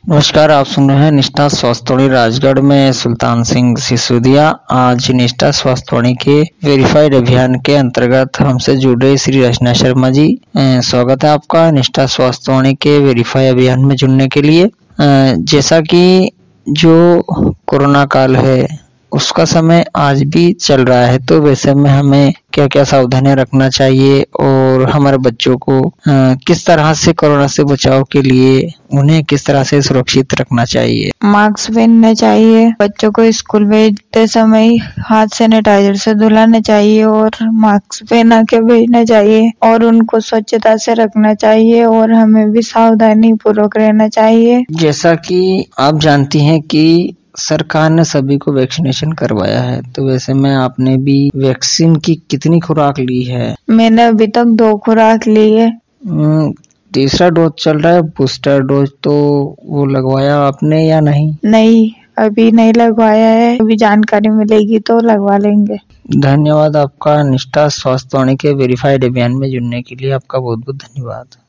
नमस्कार, आप सुन रहे हैं निष्ठा स्वास्थ्यवाणी राजगढ़ में सुल्तान सिंह सिसोदिया। आज निष्ठा स्वास्थ्यवाणी के वेरीफाइड अभियान के अंतर्गत हमसे जुड़े श्री रचना शर्मा जी। स्वागत है आपका निष्ठा स्वास्थ्यवाणी के वेरीफाई अभियान में जुड़ने के लिए। जैसा कि जो कोरोना काल है उसका समय आज भी चल रहा है, तो वैसे में हमें क्या क्या सावधानियां रखना चाहिए और हमारे बच्चों को किस तरह से कोरोना से बचाव के लिए उन्हें किस तरह से सुरक्षित रखना चाहिए। मास्क पहनना चाहिए, बच्चों को स्कूल भेजते समय हाथ सैनिटाइजर से धुलाना चाहिए और मास्क पहना के भेजना चाहिए और उनको स्वच्छता से रखना चाहिए और हमें भी सावधानी पूर्वक रहना चाहिए। जैसा कि आप जानती हैं कि सरकार ने सभी को वैक्सीनेशन करवाया है, तो वैसे में आपने भी वैक्सीन की कितनी खुराक ली है? मैंने अभी तक 2 खुराक ली है। तीसरा डोज चल रहा है, बूस्टर डोज तो वो लगवाया आपने या नहीं? नहीं, अभी नहीं लगवाया है, अभी जानकारी मिलेगी तो लगवा लेंगे। धन्यवाद आपका निष्ठा स्वास्थ्यवाणी के वेरीफाइड अभियान में जुड़ने के लिए। आपका बहुत बहुत धन्यवाद।